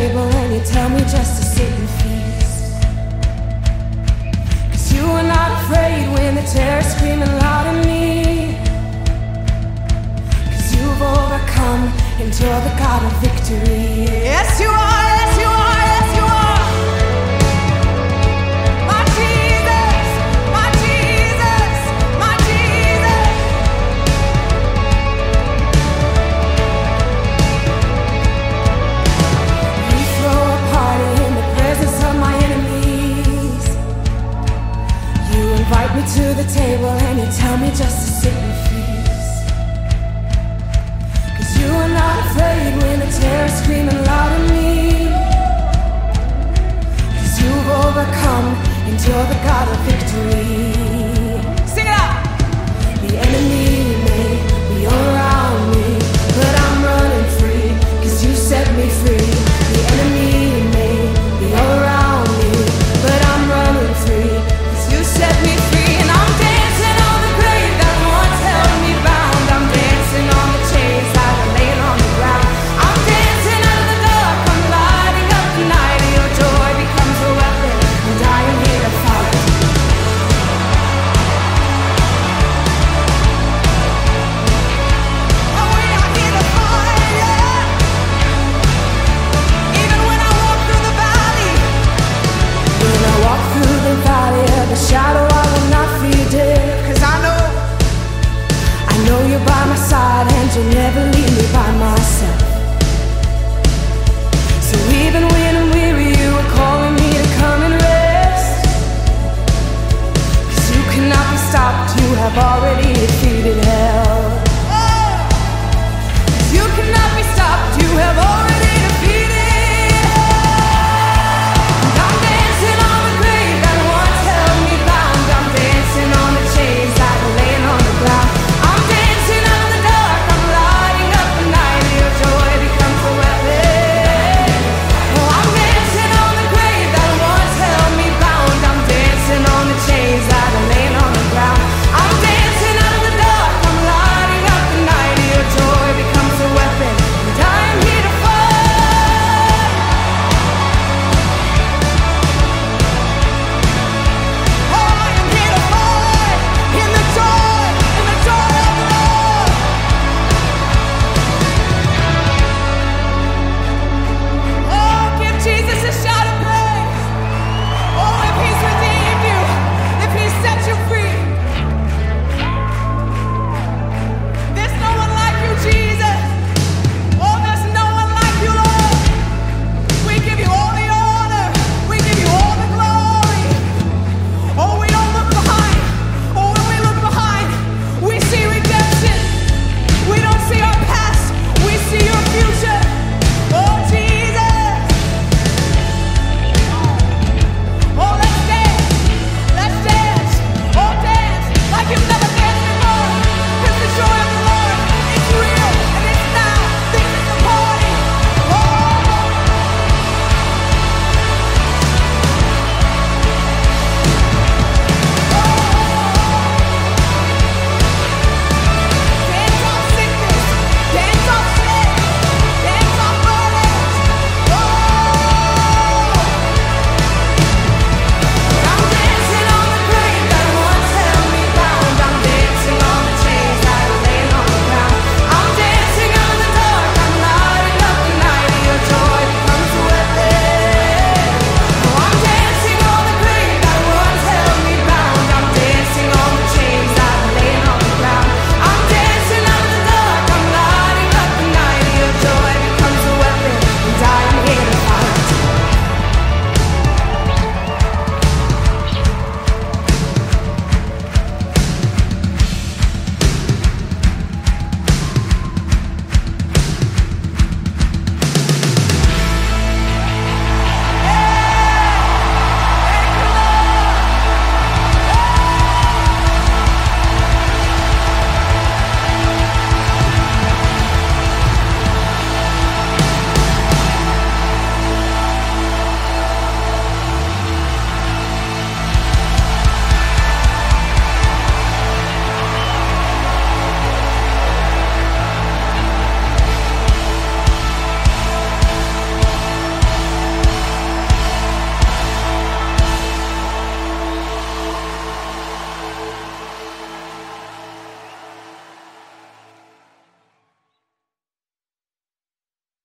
table and you tell me just to sit and feast. 'Cause you are not afraid when the terror's screaming loud at me. 'Cause you've overcome and you're the God of victory. Yes you are, yes you are, yes you are. My Jesus, my Jesus, my Jesus. We throw a party in the presence of my enemies. You invite me to the table and you tell me just to sit and feast. 'Cause you are not afraid when the terror's screaming loud at me. 'Cause you've overcome and you're the God of victory. Sing it out! The enemy may be all around me, but I'm running free 'cause you set me free. The enemy may be all around me, but I'm running free 'cause you set me free. And I'm dancing on the grave that once held me bound. I'm dancing on the chains that are laying on the ground. I'm dancing out of the dark, I'm lighting up the night. Your joy becomes a weapon and I am here to fight. Oh, we are here to fight, yeah. Even when I walk through the valley, when I walk through the valley of the shadow, I will not fear death. 'Cause I know you're by my side and you'll never leave me by myself. So even when I'm weary, you are calling me to come and rest. 'Cause you cannot be stopped, you have already